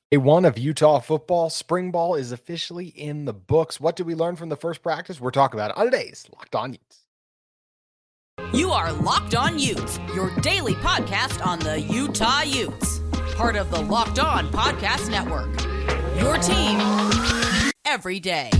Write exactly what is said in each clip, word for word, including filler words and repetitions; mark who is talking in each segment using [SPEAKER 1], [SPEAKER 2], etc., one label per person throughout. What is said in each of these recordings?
[SPEAKER 1] Day one of Utah football. Spring ball is officially in the books. What did we learn from the first practice? We're talking about it on today's Locked On Utes.
[SPEAKER 2] You are Locked On Utes, your daily podcast on the Utah Utes. Part of the Locked On Podcast Network. Your team every day.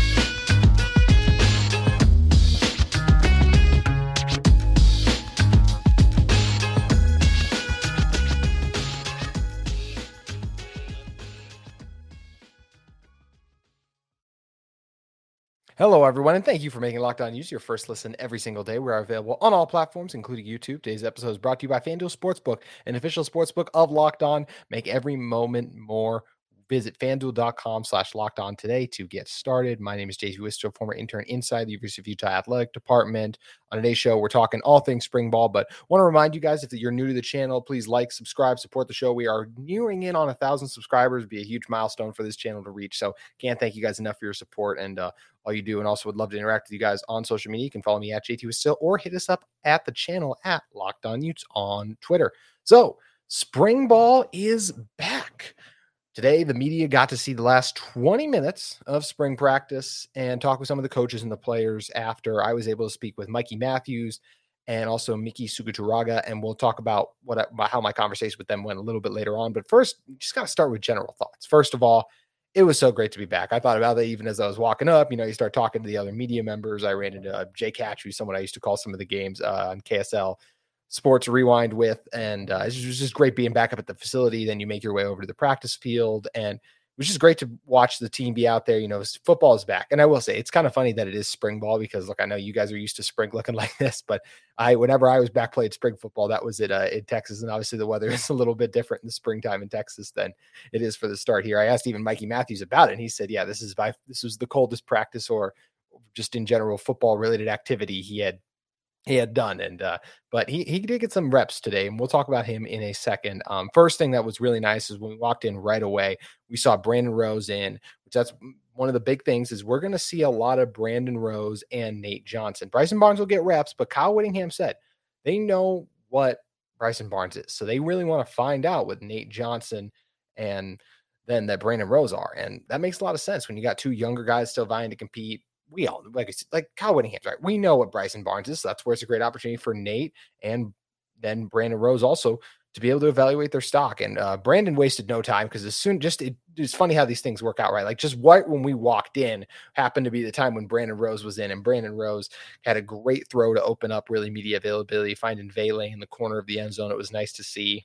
[SPEAKER 1] Hello, everyone, and thank you for making Locked On Utes your first listen every single day. We are available on all platforms, including YouTube. Today's episode is brought to you by FanDuel Sportsbook, an official sportsbook of Locked On. Make every moment more. Visit FanDuel.com slash locked on today to get started. My name is J P Wister, former intern inside the University of Utah Athletic Department. On today's show, we're talking all things spring ball, but want to remind you guys, if you're new to the channel, please like, subscribe, support the show. We are nearing in on a thousand subscribers. It'd be a huge milestone for this channel to reach. So can't thank you guys enough for your support and uh, all you do. And also would love to interact with you guys on social media. You can follow me at J T Wister or hit us up at the channel at Locked On Utes on Twitter. So spring ball is back. Today, the media got to see the last twenty minutes of spring practice and talk with some of the coaches and the players after. I was able to speak with Mikey Matthews and also Miki Suguturaga, and we'll talk about what about how my conversation with them went a little bit later on. But first, just got to start with general thoughts. First of all, it was so great to be back. I thought about that even as I was walking up. You know, you start talking to the other media members. I ran into uh, Jay Catch, who's someone I used to call some of the games uh, on K S L Sports Rewind with, and uh, it was just great being back up at the facility. Then you make your way over to the practice field, and it was just great to watch the team be out there. You know, football is back, and I will say it's kind of funny that it is spring ball because, look, I know you guys are used to spring looking like this, but I, whenever I was back played spring football, that was it uh, in Texas, and obviously the weather is a little bit different in the springtime in Texas than it is for the start here. I asked even Mikey Matthews about it, and he said, "Yeah, this is by this was the coldest practice or just in general football related activity he had." He had done, and uh, but he he did get some reps today, and we'll talk about him in a second. Um, first thing that was really nice is when we walked in right away, we saw Brandon Rose in, which that's one of the big things is we're going to see a lot of Brandon Rose and Nate Johnson. Bryson Barnes will get reps, but Kyle Whittingham said they know what Bryson Barnes is, so they really want to find out what Nate Johnson and then that Brandon Rose are, and that makes a lot of sense when you got two younger guys still vying to compete. We all like like Kyle Whittingham's right. We know what Bryson Barnes is. So that's where it's a great opportunity for Nate and then Brandon Rose also to be able to evaluate their stock. And uh, Brandon wasted no time because as soon just it, it's funny how these things work out, right? Like just right when we walked in happened to be the time when Brandon Rose was in, and Brandon Rose had a great throw to open up really media availability, finding Vele in the corner of the end zone. It was nice to see.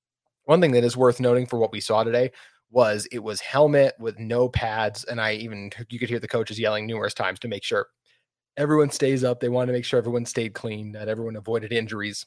[SPEAKER 1] One thing that is worth noting for what we saw today was it was helmet with no pads. And I even, you could hear the coaches yelling numerous times to make sure everyone stays up. They wanted to make sure everyone stayed clean, that everyone avoided injuries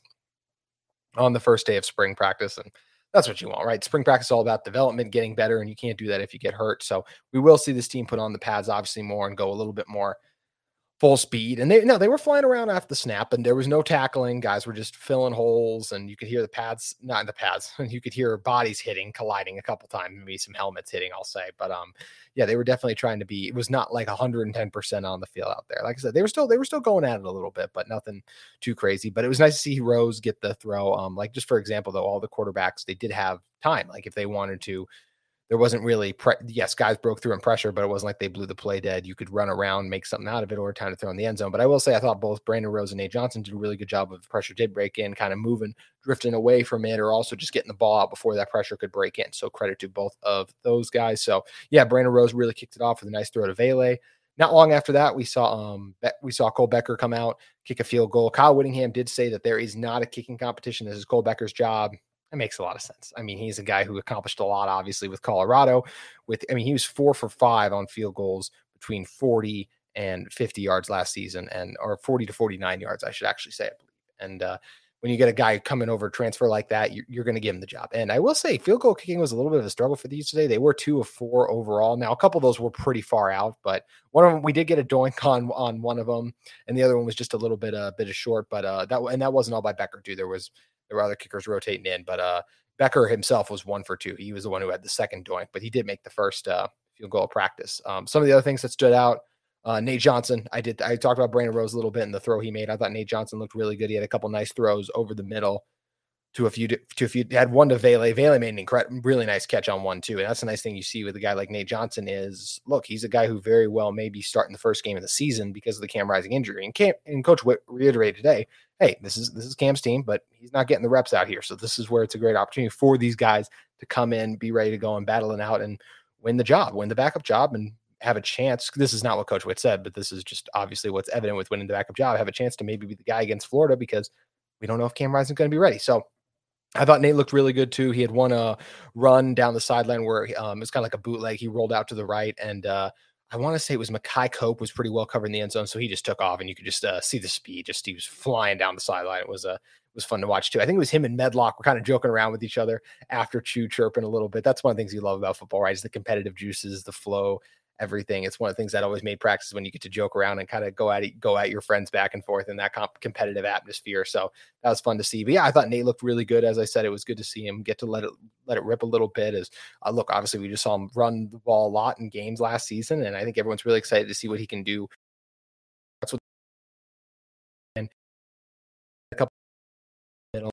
[SPEAKER 1] on the first day of spring practice. And that's what you want, right? Spring practice is all about development, getting better, and you can't do that if you get hurt. So we will see this team put on the pads obviously more and go a little bit more full speed. And they no, they were flying around after the snap, and there was no tackling. Guys were just filling holes, and you could hear the pads, not in the pads, you could hear bodies hitting, colliding a couple times, maybe some helmets hitting, I'll say. But um, yeah, they were definitely trying to be, it was not like one hundred ten percent on the field out there. Like I said, they were still, they were still going at it a little bit, but nothing too crazy. But it was nice to see Rose get the throw. Um, like just for example, though, all the quarterbacks, they did have time. Like if they wanted to, there wasn't really, pre- yes, guys broke through in pressure, but it wasn't like they blew the play dead. You could run around, make something out of it, or time to throw in the end zone. But I will say, I thought both Brandon Rose and Nate Johnson did a really good job of pressure did break in, kind of moving, drifting away from it, or also just getting the ball out before that pressure could break in. So credit to both of those guys. So yeah, Brandon Rose really kicked it off with a nice throw to Vele. Not long after that, we saw um we saw Cole Becker come out, kick a field goal. Kyle Whittingham did say that there is not a kicking competition. This is Cole Becker's job. It makes a lot of sense. I mean, he's a guy who accomplished a lot, obviously, with Colorado. With, I mean, he was four for five on field goals between forty and fifty yards last season, and or forty to forty-nine yards, I should actually say, I believe. And uh, when you get a guy coming over transfer like that, you're, you're going to give him the job. And I will say, field goal kicking was a little bit of a struggle for these today. They were two of four overall. Now, a couple of those were pretty far out, but one of them we did get a doink on on one of them, and the other one was just a little bit a uh, bit of short. But uh, that and that wasn't all by Becker too. There was There were other kickers rotating in, but uh, Becker himself was one for two. He was the one who had the second doink, but he did make the first uh, field goal of practice. Um, some of the other things that stood out, uh, Nate Johnson. I did. I talked about Brandon Rose a little bit in the throw he made. I thought Nate Johnson looked really good. He had a couple nice throws over the middle. to a few, to a few, had one to Vele. Vele made an incredible, really nice catch on one too. And that's a nice thing you see with a guy like Nate Johnson is, look, he's a guy who very well may be starting the first game of the season because of the Cam Rising injury. And Cam and Coach Witt reiterated today, hey, this is, this is Cam's team, but he's not getting the reps out here. So this is where it's a great opportunity for these guys to come in, be ready to go and battle it out and win the job, win the backup job, and have a chance. This is not what Coach Witt said, but this is just obviously what's evident with winning the backup job, have a chance to maybe be the guy against Florida because we don't know if Cam Rising is going to be ready. So I thought Nate looked really good too. He had one uh, run down the sideline where um, it's kind of like a bootleg. He rolled out to the right, and uh, I want to say it was Makai Cope was pretty well covered in the end zone, so he just took off, and you could just uh, see the speed. Just he was flying down the sideline. It was a uh, it was fun to watch too. I think it was him and Medlock were kind of joking around with each other after Chew chirping a little bit. That's one of the things you love about football, right? Is the competitive juices, the flow, everything. It's one of the things that always made practice when you get to joke around and kind of go at it, go at your friends back and forth in that comp- competitive atmosphere. So that was fun to see. But yeah, I thought Nate looked really good. As I said, it was good to see him get to let it let it rip a little bit. As uh, look, obviously we just saw him run the ball a lot in games last season, and I think everyone's really excited to see what he can do. That's what and a couple middle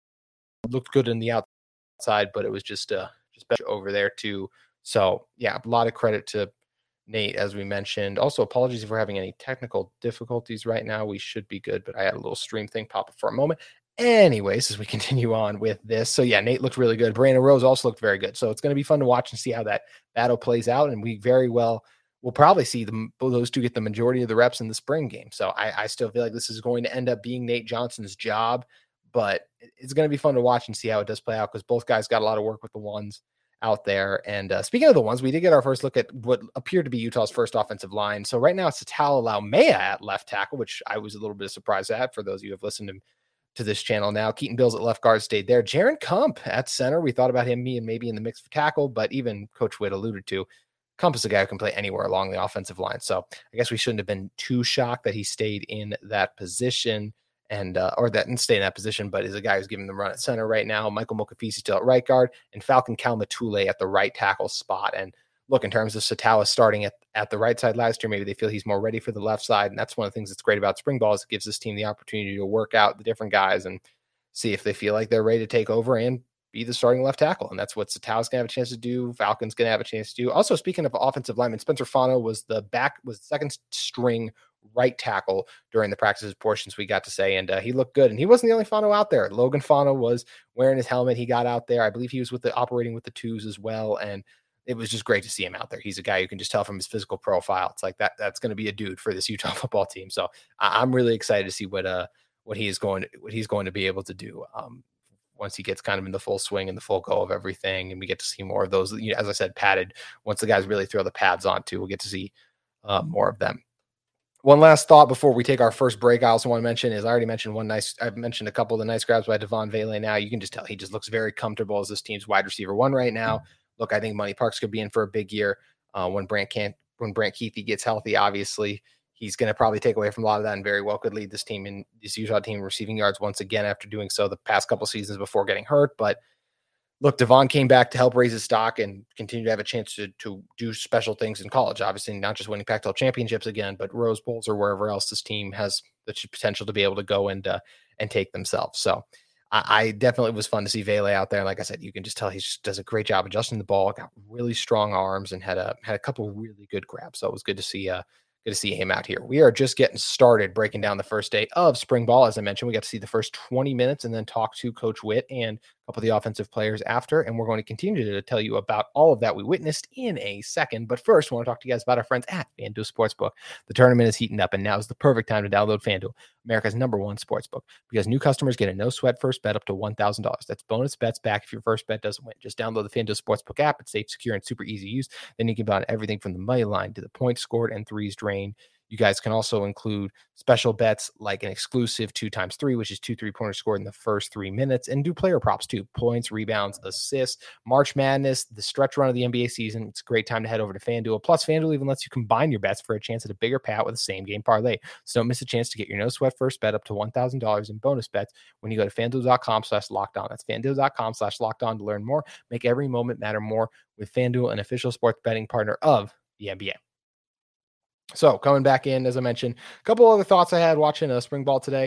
[SPEAKER 1] looked good in the outside, but it was just uh just better over there too. So yeah, a lot of credit to Nate, as we mentioned. Also, apologies if we're having any technical difficulties right now. We should be good, but I had a little stream thing pop up for a moment. Anyways, as we continue on with this. So yeah, Nate looked really good. Brandon Rose also looked very good. So it's going to be fun to watch and see how that battle plays out. And we very well will probably see them, those two get the majority of the reps in the spring game. So I, I still feel like this is going to end up being Nate Johnson's job, but it's going to be fun to watch and see how it does play out because both guys got a lot of work with the ones out there. And uh, speaking of the ones, we did get our first look at what appeared to be Utah's first offensive line. So right now it's Satao Laumea at left tackle, which I was a little bit surprised at for those of you who have listened to, to this channel now. Keaton Bills at left guard stayed there. Jaron Kump at center. We thought about him being maybe in the mix for tackle, but even Coach Witt alluded to Kump is a guy who can play anywhere along the offensive line. So I guess we shouldn't have been too shocked that he stayed in that position. And uh, or that didn't stay in that position, but is a guy who's giving them run at center right now. Michael Mokafisi still at right guard, and Falcon Kalmatule at the right tackle spot. And look, in terms of Satawa starting at, at the right side last year, maybe they feel he's more ready for the left side. And that's one of the things that's great about spring ball is it gives this team the opportunity to work out the different guys and see if they feel like they're ready to take over and be the starting left tackle. And that's what Satawa's going to have a chance to do. Falcon's going to have a chance to do. Also, speaking of offensive linemen, Spencer Fano was the back, was the second string right tackle during the practices portions we got to say, and uh, he looked good. And he wasn't the only Fano out there. Logan Fano was wearing his helmet. He got out there. I believe he was with the operating with the twos as well. And it was just great to see him out there. He's a guy you can just tell from his physical profile. It's like that, that's going to be a dude for this Utah football team. So I, I'm really excited to see what, uh, what he is going to, what he's going to be able to do. Um, once he gets kind of in the full swing and the full go of everything. And we get to see more of those, you know, as I said, padded, once the guys really throw the pads on too, we'll get to see uh, more of them. One last thought before we take our first break, I also want to mention is I already mentioned one nice, I've mentioned a couple of the nice grabs by Devon Vele. Now you can just tell he just looks very comfortable as this team's wide receiver one right now. Look, I think Money Parks could be in for a big year uh, when Brant can't, when Brant Keithy gets healthy. Obviously, he's going to probably take away from a lot of that and very well could lead this team in this Utah team receiving yards once again after doing so the past couple seasons before getting hurt. But look, Devon came back to help raise his stock and continue to have a chance to, to do special things in college. Obviously, not just winning Pac twelve championships again, but Rose Bowls or wherever else this team has the potential to be able to go and uh, and take themselves. So I, I definitely was fun to see Vele out there. Like I said, you can just tell he just does a great job adjusting the ball, got really strong arms, and had a had a couple really good grabs. So it was good to see uh, good to see him out here. We are just getting started breaking down the first day of spring ball. As I mentioned, we got to see the first twenty minutes and then talk to Coach Witt and a couple of the offensive players after. And we're going to continue to tell you about all of that we witnessed in a second. But first, I want to talk to you guys about our friends at FanDuel Sportsbook. The tournament is heating up, and now is the perfect time to download FanDuel, America's number one sportsbook, because new customers get a no sweat first bet up to one thousand dollars. That's bonus bets back if your first bet doesn't win. Just download the FanDuel Sportsbook app. It's safe, secure, and super easy to use. Then you can bet on everything from the money line to the points scored and threes drained. You guys can also include special bets like an exclusive two times three, which is two three-pointers scored in the first three minutes, and do player props too, points, rebounds, assists, March Madness, the stretch run of the N B A season. It's a great time to head over to FanDuel. Plus, FanDuel even lets you combine your bets for a chance at a bigger payout with a same-game parlay. So don't miss a chance to get your no-sweat first bet up to one thousand dollars in bonus bets when you go to FanDuel.com slash locked on. That's FanDuel.com slash locked on to learn more. Make every moment matter more with FanDuel, an official sports betting partner of the N B A. So coming back in, as I mentioned, a couple other thoughts I had watching uh, spring ball today.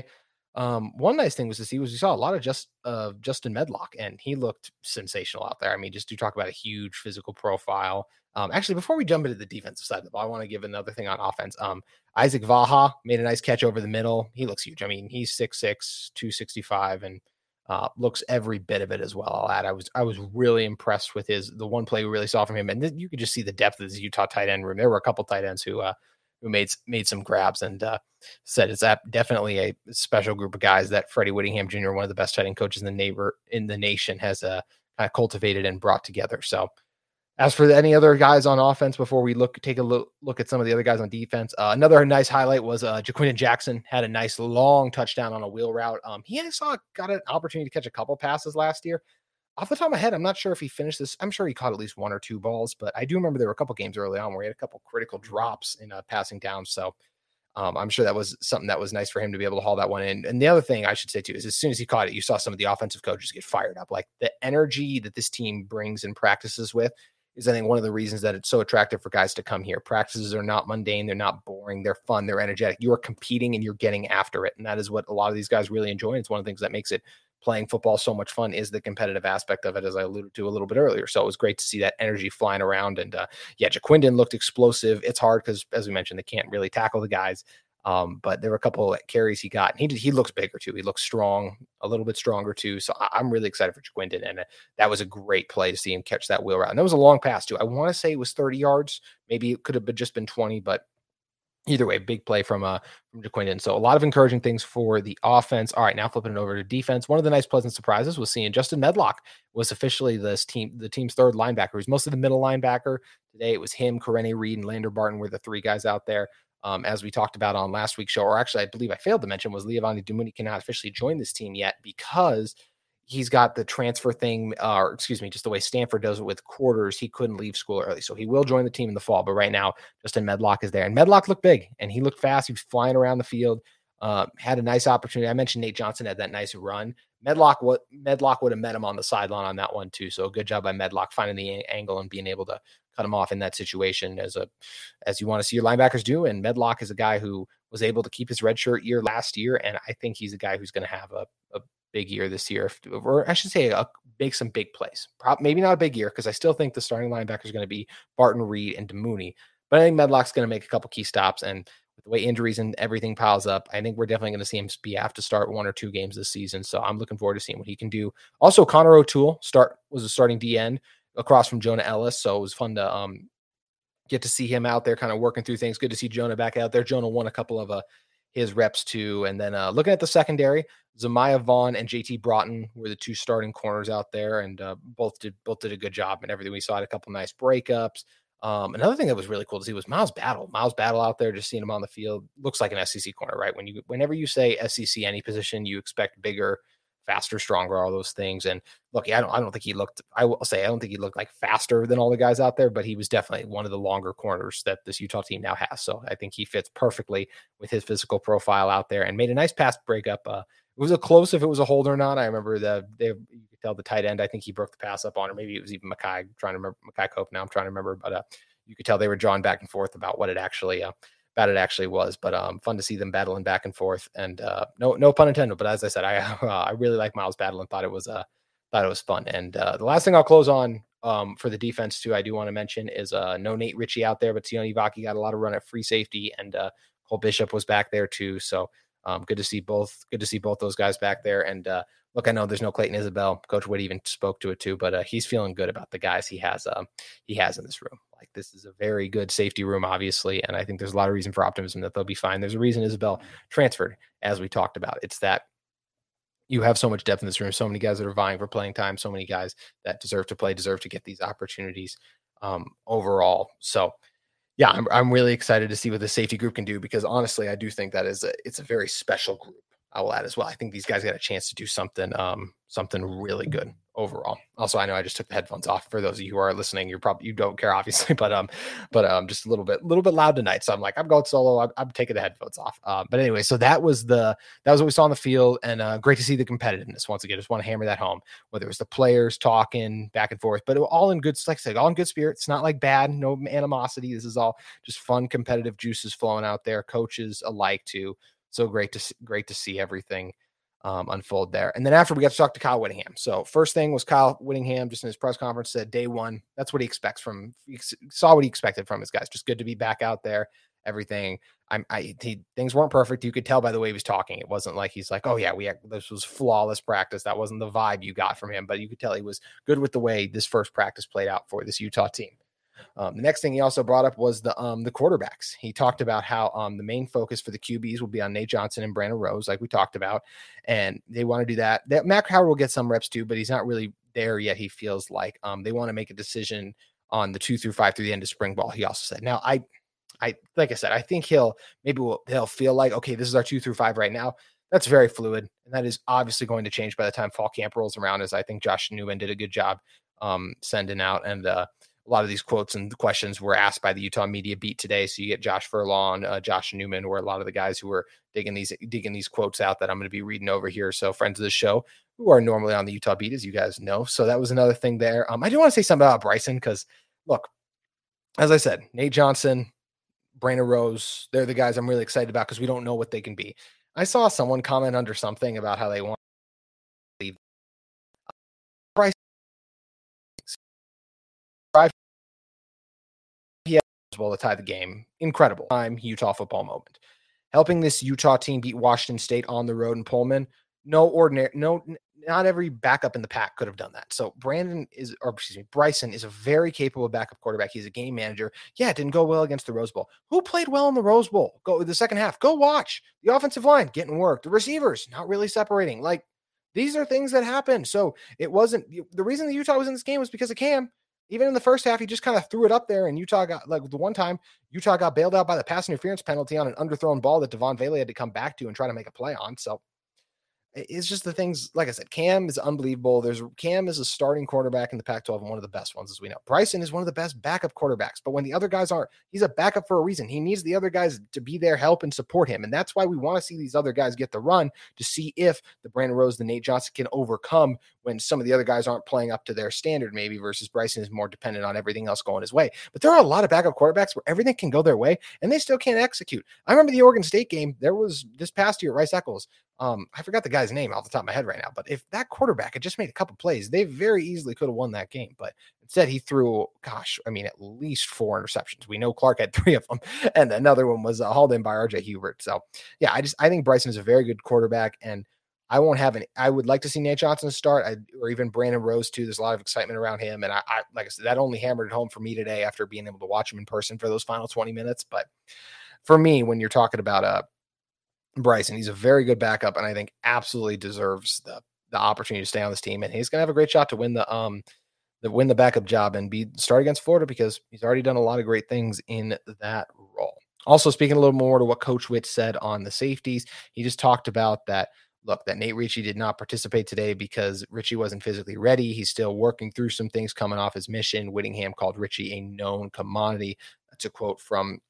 [SPEAKER 1] Um, one nice thing was to see was we saw a lot of just uh, Justin Medlock, and he looked sensational out there. I mean, just to talk about a huge physical profile. Um, actually, before we jump into the defensive side of the ball, I want to give another thing on offense. Um, Isaac Vaha made a nice catch over the middle. He looks huge. I mean, he's six six, two sixty-five, and uh, looks every bit of it as well. I'll add. I was I was really impressed with his the one play we really saw from him, and th- you could just see the depth of this Utah tight end room. There were a couple tight ends who uh, who made made some grabs, and uh, said it's definitely a special group of guys that Freddie Whittingham Junior, one of the best tight end coaches in the neighbor in the nation, has uh, kind of cultivated and brought together. So as for any other guys on offense, before we look take a look, look at some of the other guys on defense, uh, another nice highlight was uh, Jaquindon Jackson had a nice long touchdown on a wheel route. Um, he I saw got an opportunity to catch a couple passes last year. Off the top of my head, I'm not sure if he finished this. I'm sure he caught at least one or two balls, but I do remember there were a couple games early on where he had a couple critical drops in uh, passing down. So um, I'm sure that was something that was nice for him to be able to haul that one in. And the other thing I should say too is as soon as he caught it, you saw some of the offensive coaches get fired up. Like the energy that this team brings and practices with is, I think, one of the reasons that it's so attractive for guys to come here. Practices are not mundane. They're not boring. They're fun. They're energetic. You are competing and you're getting after it. And that is what a lot of these guys really enjoy. It's one of the things that makes it playing football so much fun is the competitive aspect of it, as I alluded to a little bit earlier. So it was great to see that energy flying around. And uh, yeah, Jaquindon looked explosive. It's hard because, as we mentioned, they can't really tackle the guys. Um, but there were a couple of carries he got, and he he looks bigger too. He looks strong, a little bit stronger too. So I, I'm really excited for Jaquindon, and uh, that was a great play to see him catch that wheel route. And that was a long pass too. I want to say it was thirty yards. Maybe it could have been just been twenty, but either way, big play from uh from Jaquindon. So a lot of encouraging things for the offense. All right, now flipping it over to defense. One of the nice pleasant surprises was seeing Justin Medlock was officially this team, the team's third linebacker. He was mostly the middle linebacker. Today it was him, Karene Reed, and Lander Barton were the three guys out there. Um, as we talked about on last week's show, or actually I believe I failed to mention, was Leovani Dumuni cannot officially join this team yet because he's got the transfer thing, uh, or excuse me, just the way Stanford does it with quarters. He couldn't leave school early. So he will join the team in the fall. But right now, Justin Medlock is there. And Medlock looked big and he looked fast. He was flying around the field, uh, had a nice opportunity. I mentioned Nate Johnson had that nice run. Medlock, what Medlock would have met him on the sideline on that one too. So a good job by Medlock finding the angle and being able to cut him off in that situation as a, as you want to see your linebackers do. And Medlock is a guy who was able to keep his redshirt year last year. And I think he's a guy who's going to have a, a big year this year, or I should say a, make some big plays. Probably, maybe not a big year because I still think the starting linebacker is going to be Barton, Reed, and Dumuni. But I think Medlock's going to make a couple key stops. And with the way injuries and everything piles up, I think we're definitely going to see him be have to start one or two games this season. So I'm looking forward to seeing what he can do. Also, Connor O'Toole start was a starting D N across from Jonah Ellis. So it was fun to um, get to see him out there kind of working through things. Good to see Jonah back out there. Jonah won a couple of uh, his reps too. And then uh, looking at the secondary, Zamiah Vaughn and J T Broughton were the two starting corners out there, and uh, both did both did a good job and everything. We saw had a couple nice breakups. Um, another thing that was really cool to see was Miles Battle. Miles Battle out there, just seeing him on the field, looks like an S E C corner, right? When you whenever you say S E C any position, you expect bigger, faster, stronger, all those things. And look, I don't I don't think he looked. I will say I don't think he looked like faster than all the guys out there, but he was definitely one of the longer corners that this Utah team now has. So I think he fits perfectly with his physical profile out there, and made a nice pass breakup. Uh, it was a close if it was a hold or not. I remember the they you could tell the tight end. I think he broke the pass up on, or maybe it was even Makai. I'm trying to remember Makai Cope now. I'm trying to remember, but uh, you could tell they were drawing back and forth about what it actually uh, about it actually was. But um, fun to see them battling back and forth. And uh, no no pun intended. But as I said, I uh, I really like Miles Battle and thought it was uh thought it was fun. And uh, the last thing I'll close on um, for the defense too, I do want to mention is uh, no Nate Ritchie out there, but Sione Vaki got a lot of run at free safety, and uh, Cole Bishop was back there too. So um, good to see both. Good to see both those guys back there. And uh, look, I know there's no Clayton Isabel. Coach Witt even spoke to it too, but uh, he's feeling good about the guys he has. Um, he has in this room. Like, this is a very good safety room, obviously, and I think there's a lot of reason for optimism that they'll be fine. There's a reason Isabel transferred, as we talked about. It's that you have so much depth in this room, so many guys that are vying for playing time, so many guys that deserve to play, deserve to get these opportunities um, overall. So, yeah, I'm I'm really excited to see what the safety group can do, because honestly, I do think that is a, it's a very special group. I will add as well. I think these guys got a chance to do something, um, something really good overall. Also, I know I just took the headphones off. For those of you who are listening, you're probably, you don't care, obviously, but, um, but, um, just a little bit, a little bit loud tonight. So I'm like, I'm going solo. I'm, I'm taking the headphones off. Um, but anyway, so that was the, that was what we saw on the field, and, uh, great to see the competitiveness once again. Just want to hammer that home, whether it was the players talking back and forth, but it was all in good, like I said, all in good spirit. It's not like bad, no animosity. This is all just fun, competitive juices flowing out there, coaches alike too. So great to see, great to see everything um, unfold there. And then after we got to talk to Kyle Whittingham. So first thing was Kyle Whittingham just in his press conference said day one, that's what he expects from, he saw what he expected from his guys. Just good to be back out there. Everything. I'm, I, he, things weren't perfect. You could tell by the way he was talking. It wasn't like he's like, oh yeah, we had, this was flawless practice. That wasn't the vibe you got from him, but you could tell he was good with the way this first practice played out for this Utah team. Um, the next thing he also brought up was the um, the quarterbacks. He talked about how um, the main focus for the Q Bs will be on Nate Johnson and Brandon Rose, like we talked about, and they want to do that. That Matt Howard will get some reps too, but he's not really there yet. He feels like um, they want to make a decision on the two through five through the end of spring ball. He also said, now I, I like I said, I think he'll maybe will he'll feel like, okay, this is our two through five right now. That's very fluid, and that is obviously going to change by the time fall camp rolls around. As I think Josh Newman did a good job um, sending out, and uh, a lot of these quotes and questions were asked by the Utah media beat today. So you get Josh Furlong, uh, Josh Newman, where a lot of the guys who were digging these digging these quotes out that I'm going to be reading over here. So friends of the show who are normally on the Utah beat, as you guys know. So that was another thing there. Um, I do want to say something about Bryson because, look, as I said, Nate Johnson, Brandon Rose, they're the guys I'm really excited about because we don't know what they can be. I saw someone comment under something about how they want to leave Bryson. Well to tie the game. Incredible time Utah football moment. Helping this Utah team beat Washington State on the road in Pullman. No ordinary, no, not every backup in the pack could have done that. So Brandon is, or excuse me, Bryson is a very capable backup quarterback. He's a game manager. Yeah, it didn't go well against the Rose Bowl. Who played well in the Rose Bowl? Go the second half. Go watch the offensive line getting work. The receivers not really separating. Like these are things that happen. So it wasn't the reason the Utah was in this game was because of Cam. Even in the first half, he just kind of threw it up there, and Utah got, like the one time, Utah got bailed out by the pass interference penalty on an underthrown ball that Devon Vele had to come back to and try to make a play on. So it's just the things, like I said, Cam is unbelievable. There's Cam is a starting quarterback in the Pac twelve and one of the best ones, as we know. Bryson is one of the best backup quarterbacks, but when the other guys aren't, he's a backup for a reason. He needs the other guys to be there, help, and support him. And that's why we want to see these other guys get the run to see if the Brandon Rose, the Nate Johnson can overcome when some of the other guys aren't playing up to their standard, maybe, versus Bryson is more dependent on everything else going his way. But there are a lot of backup quarterbacks where everything can go their way and they still can't execute. I remember the Oregon State game. There was this past year, Rice Eccles. Um, I forgot the guy's name off the top of my head right now, but if that quarterback had just made a couple plays, they very easily could have won that game. But instead he threw, gosh, I mean, at least four interceptions. We know Clark had three of them, and another one was uh, hauled in by R J Hubert. So yeah, I just, I think Bryson is a very good quarterback, and I won't have any, I would like to see Nate Johnson start I, or even Brandon Rose too. There's a lot of excitement around him. And I, I, like I said, that only hammered it home for me today after being able to watch him in person for those final twenty minutes. But for me, when you're talking about, uh, Bryson, he's a very good backup, and I think absolutely deserves the the opportunity to stay on this team. And he's going to have a great shot to win the um the win the backup job and be start against Florida because he's already done a lot of great things in that role. Also, speaking a little more to what Coach Witt said on the safeties, he just talked about that. Look, that Nate Ritchie did not participate today because Ritchie wasn't physically ready. He's still working through some things coming off his mission. Whittingham called Ritchie a known commodity. That's a quote from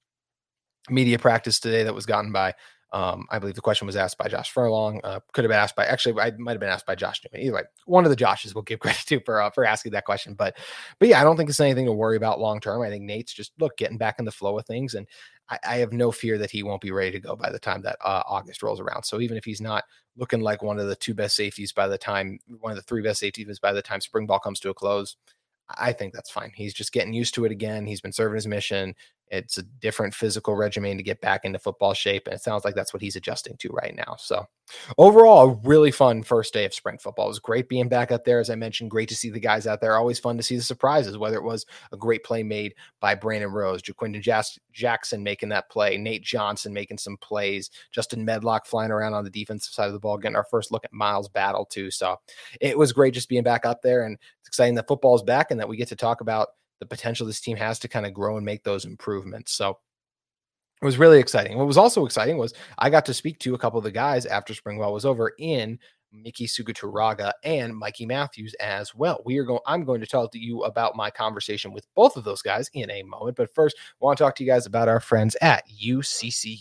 [SPEAKER 1] media practice today that was gotten by. Um, I believe the question was asked by Josh Furlong. Uh, could have been asked by, actually, I might have been asked by Josh Newman. Either way, one of the Joshes will give credit to for uh, for asking that question. But, but yeah, I don't think it's anything to worry about long term. I think Nate's just look getting back in the flow of things, and I, I have no fear that he won't be ready to go by the time that uh, August rolls around. So even if he's not looking like one of the two best safeties by the time, one of the three best safeties by the time spring ball comes to a close, I think that's fine. He's just getting used to it again. He's been serving his mission. It's a different physical regimen to get back into football shape. And it sounds like that's what he's adjusting to right now. So overall, a really fun first day of spring football. It was great being back out there. As I mentioned, great to see the guys out there. Always fun to see the surprises, whether it was a great play made by Brandon Rose, Jaquindon Jas- Jackson making that play, Nate Johnson making some plays, Justin Medlock flying around on the defensive side of the ball, getting our first look at Miles Battle too. So it was great just being back up there, and it's exciting that football is back and that we get to talk about the potential this team has to kind of grow and make those improvements. So it was really exciting. What was also exciting was I got to speak to a couple of the guys after spring ball was over in Miki Suguturaga and Mikey Matthews as well. We are going, I'm going to talk to you about my conversation with both of those guys in a moment. But first, I want to talk to you guys about our friends at U C C U.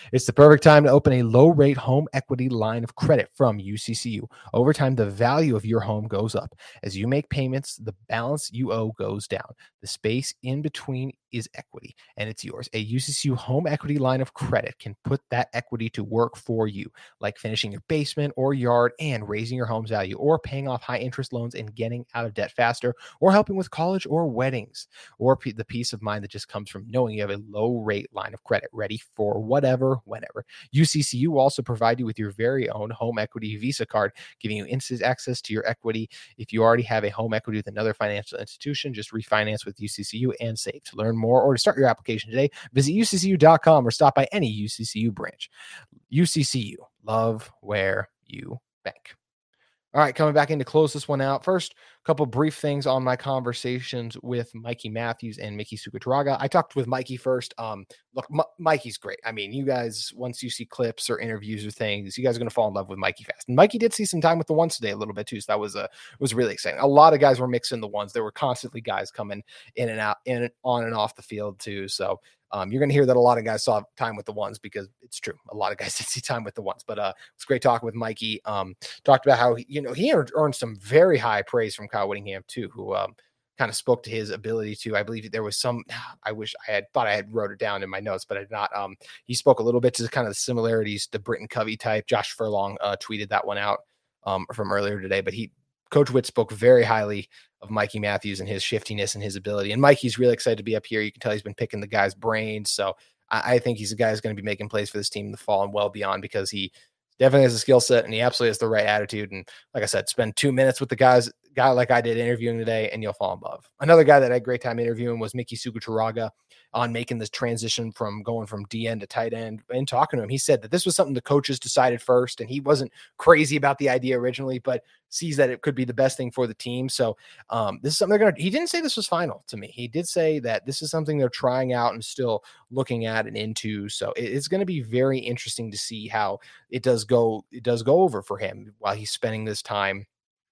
[SPEAKER 1] It's the perfect time to open a low-rate home equity line of credit from U C C U. Over time, the value of your home goes up. As you make payments, the balance you owe goes down. The space in between is equity, and it's yours. A U C C U home equity line of credit can put that equity to work for you, like finishing your basement or yard and raising your home's value, or paying off high-interest loans and getting out of debt faster, or helping with college or weddings, or p- the peace of mind that just comes from knowing you have a low-rate line of credit ready for whatever, whenever. U C C U will also provide you with your very own home equity Visa card, giving you instant access to your equity. If you already have a home equity with another financial institution, just refinance with U C C U and save. To learn more or to start your application today, visit U C C U dot com or stop by any U C C U branch. U C C U, love where you bank. All right, coming back in to close this one out. First, a couple brief things on my conversations with Mikey Matthews and Miki Suguturaga. I talked with Mikey first. Um, look, M- Mikey's great. I mean, you guys, once you see clips or interviews or things, you guys are going to fall in love with Mikey fast. And Mikey did see some time with the ones today a little bit too, so that was a was really exciting. A lot of guys were mixing the ones. There were constantly guys coming in and out, in and on and off the field too. So Um, you're going to hear that a lot of guys saw time with the ones because it's true. A lot of guys did see time with the ones, but uh, it's great talking with Mikey. Um, talked about how, he, you know, he earned, earned some very high praise from Kyle Whittingham too, who um, kind of spoke to his ability to, I believe there was some, I wish I had thought I had wrote it down in my notes, but I did not. Um, he spoke a little bit to kind of the similarities to Britton Covey type. Josh Furlong uh, tweeted that one out um, from earlier today, but he, Coach Witt spoke very highly of Mikey Matthews and his shiftiness and his ability. And Mikey's really excited to be up here. You can tell he's been picking the guy's brains. So I, I think he's a guy who's going to be making plays for this team in the fall and well beyond, because he definitely has a skill set and he absolutely has the right attitude. And like I said, spend two minutes with the guys, guy like I did interviewing today, and you'll fall in love. Another guy that I had a great time interviewing was Miki Suguturaga on making this transition from going from D end to tight end. And talking to him, he said that this was something the coaches decided first, and he wasn't crazy about the idea originally, but sees that it could be the best thing for the team. So um, this is something they're going to, he didn't say this was final to me. He did say that this is something they're trying out and still looking at and into. So it, it's going to be very interesting to see how it does go. It does go over for him while he's spending this time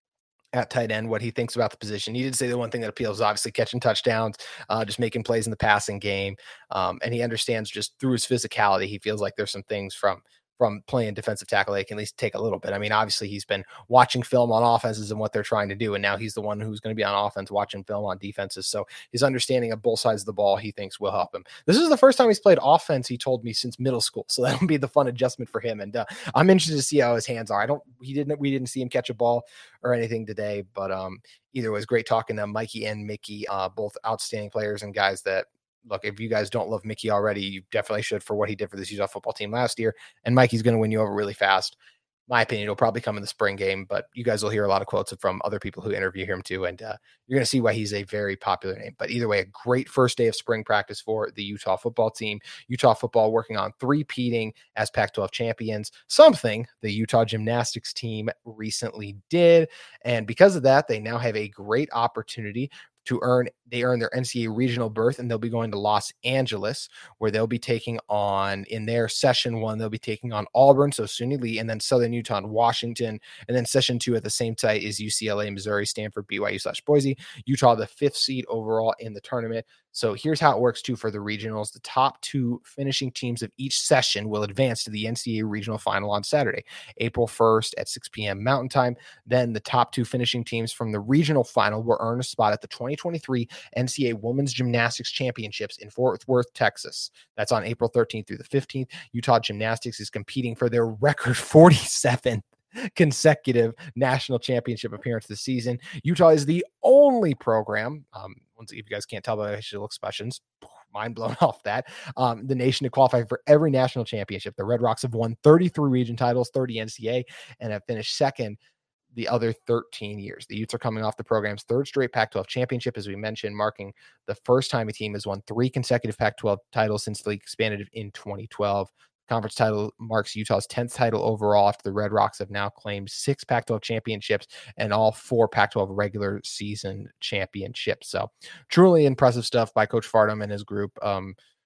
[SPEAKER 1] at tight end, what he thinks about the position. He did say the one thing that appeals is obviously catching touchdowns, uh, just making plays in the passing game. Um, and he understands just through his physicality, he feels like there's some things from from playing defensive tackle, they can at least take a little bit. I mean, obviously he's been watching film on offenses and what they're trying to do. And now he's the one who's going to be on offense watching film on defenses. So his understanding of both sides of the ball, he thinks will help him. This is the first time he's played offense, he told me, since middle school. So that'll be the fun adjustment for him. And uh, I'm interested to see how his hands are. I don't, he didn't, we didn't see him catch a ball or anything today, but um, either way, it was great talking to Mikey and Mickey, uh, both outstanding players and guys that, look, if you guys don't love Mickey already, you definitely should for what he did for this Utah football team last year. And Mikey's going to win you over really fast. My opinion, it'll probably come in the spring game, but you guys will hear a lot of quotes from other people who interview him too. And uh, you're going to see why he's a very popular name. But either way, a great first day of spring practice for the Utah football team. Utah football working on three-peating as Pac twelve champions, something the Utah gymnastics team recently did. And because of that, they now have a great opportunity to earn, they earn their N C double A regional berth, and they'll be going to Los Angeles, where they'll be taking on, in their session one, they'll be taking on Auburn, so SUNY Lee, and then Southern Utah and Washington. And then session two at the same site is U C L A, Missouri, Stanford, B Y U slash Boise. Utah, the fifth seed overall in the tournament. So here's how it works too for the regionals. The top two finishing teams of each session will advance to the N C double A regional final on Saturday, April first at six p.m. Mountain Time. Then the top two finishing teams from the regional final will earn a spot at the twenty twenty-three N C double A Women's Gymnastics Championships in Fort Worth, Texas. That's on April thirteenth through the fifteenth. Utah Gymnastics is competing for their record forty-seventh consecutive national championship appearance this season. Utah is the only program, um, once if you guys can't tell by the looks questions, mind blown off that, um, the nation to qualify for every national championship. The Red Rocks have won thirty-three region titles, thirty N C double A, and have finished second the other thirteen years. The Utes are coming off the program's third straight Pac twelve championship, as we mentioned, marking the first time a team has won three consecutive Pac twelve titles since the league expanded in twenty twelve. Conference title marks Utah's tenth title overall after the Red Rocks have now claimed six Pac twelve championships and all four Pac twelve regular season championships. So truly impressive stuff by Coach Fardam and his group. Um,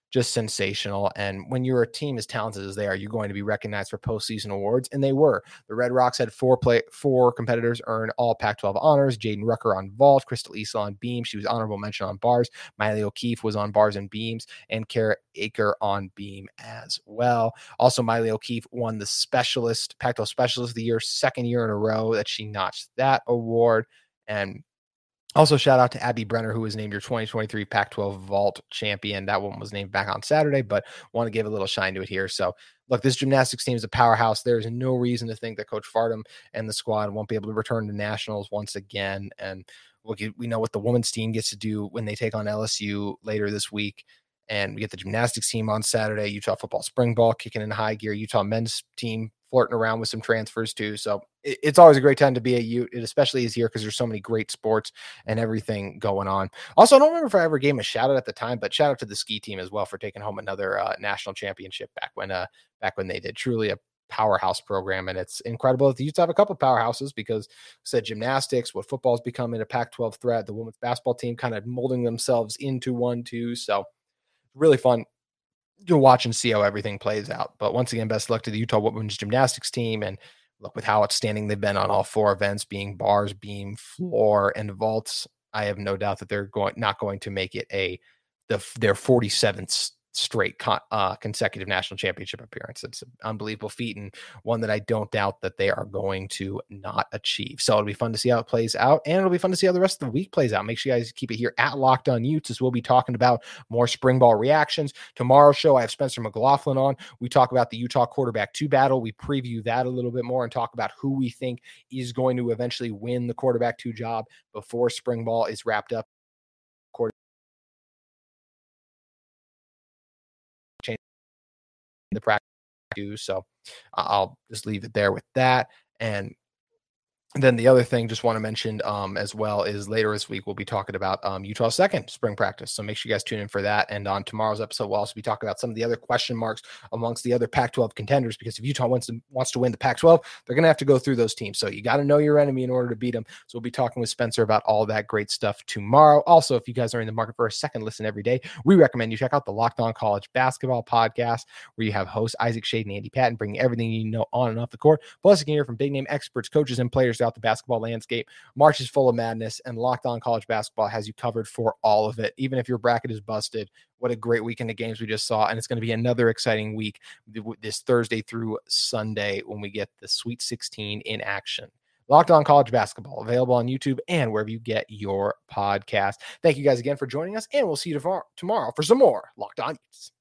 [SPEAKER 1] just sensational. And when you're a team as talented as they are, you're going to be recognized for postseason awards, and they were. The Red Rocks had four play four competitors earn all Pac twelve honors. Jaden Rucker on vault, Crystal Isla on beam. She was honorable mention on bars. Miley O'Keefe was on bars and beams, and Kara Aker on beam as well. Also, Miley O'Keefe won the specialist Pac twelve Specialist of the Year, second year in a row that she notched that award. And also, shout out to Abby Brenner, who was named your twenty twenty-three Pac twelve Vault champion. That one was named back on Saturday, but want to give a little shine to it here. So, look, this gymnastics team is a powerhouse. There's no reason to think that Coach Farnham and the squad won't be able to return to nationals once again. And look, we know what the women's team gets to do when they take on L S U later this week. And we get the gymnastics team on Saturday, Utah football spring ball kicking in high gear, Utah men's team flirting around with some transfers too. So it, it's always a great time to be a Ute. It especially is here because there's so many great sports and everything going on. Also, I don't remember if I ever gave him a shout out at the time, but shout out to the ski team as well for taking home another uh, national championship back when uh, back when they did. Truly a powerhouse program, and it's incredible that the Utes have a couple of powerhouses because said gymnastics, what football's becoming a Pac twelve threat, the women's basketball team kind of molding themselves into one too. So really fun to watch and see how everything plays out. But once again, best of luck to the Utah women's gymnastics team. And look, with how outstanding they've been on all four events, being bars, beam, floor, and vaults, I have no doubt that they're going not going to make it a the their forty-seventh straight con, uh, consecutive national championship appearance. It's an unbelievable feat, and one that I don't doubt that they are going to not achieve. So it'll be fun to see how it plays out, and it'll be fun to see how the rest of the week plays out. Make sure you guys keep it here at Locked On Utes, as we'll be talking about more spring ball reactions. Tomorrow's show, I have Spencer McLaughlin on. We talk about the Utah quarterback two battle. We preview that a little bit more and talk about who we think is going to eventually win the quarterback two job before spring ball is wrapped up. The practice do. So I'll just leave it there with that. And then the other thing just want to mention um, as well is later this week, we'll be talking about um, Utah's second spring practice. So make sure you guys tune in for that. And on tomorrow's episode, we'll also be talking about some of the other question marks amongst the other Pac twelve contenders, because if Utah wants to, wants to win the Pac twelve, they're going to have to go through those teams. So you got to know your enemy in order to beat them. So we'll be talking with Spencer about all that great stuff tomorrow. Also, if you guys are in the market for a second listen every day, we recommend you check out the Locked On College Basketball Podcast, where you have hosts Isaac Shade and Andy Patton bringing everything you know on and off the court. Plus, you can hear from big name experts, coaches, and players throughout the basketball landscape. March is full of madness, and Locked On College Basketball has you covered for all of it. Even if your bracket is busted, what a great weekend of games we just saw. And it's going to be another exciting week this Thursday through Sunday when we get the Sweet sixteen in action. Locked On College Basketball, available on YouTube and wherever you get your podcast. Thank you guys again for joining us, and we'll see you tomorrow for some more Locked On Utes.